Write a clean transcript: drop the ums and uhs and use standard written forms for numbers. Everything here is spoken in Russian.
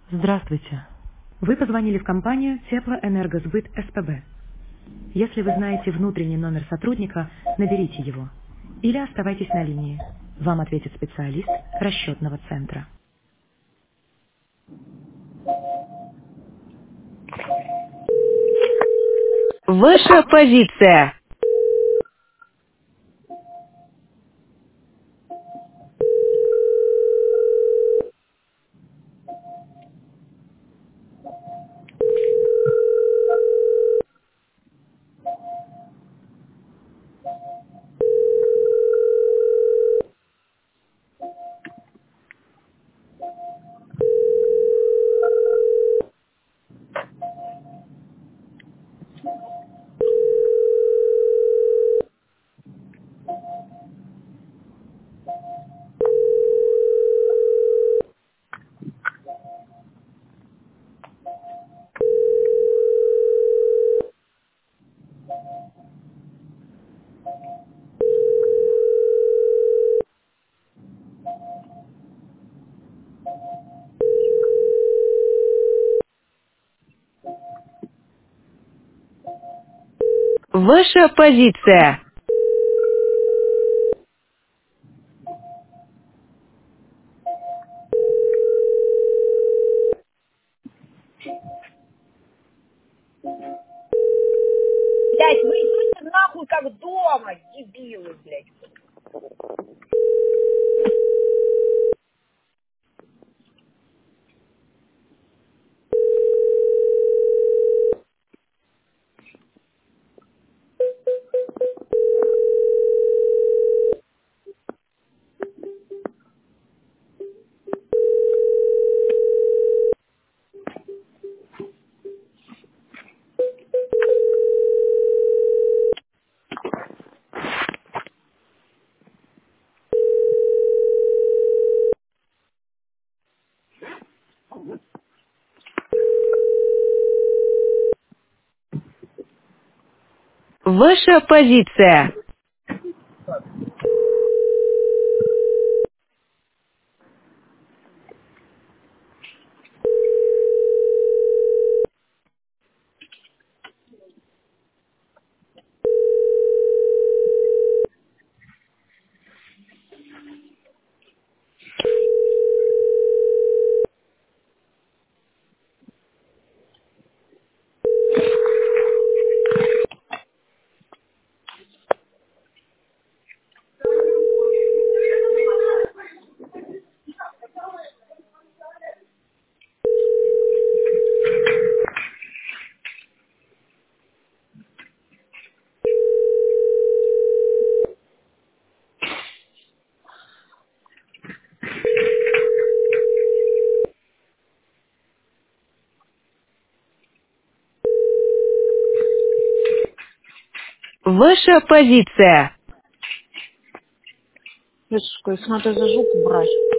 Здравствуйте. Вы позвонили в компанию Теплоэнергосбыт СПБ. Если вы знаете внутренний номер сотрудника, наберите его. Или оставайтесь на линии. Вам ответит специалист расчетного центра. Ваша позиция. Ваша позиция. Блять, вы идете нахуй как дома, дебилы, блядь. Ваша позиция. Ваша позиция. Слышь, если надо за жопу брать.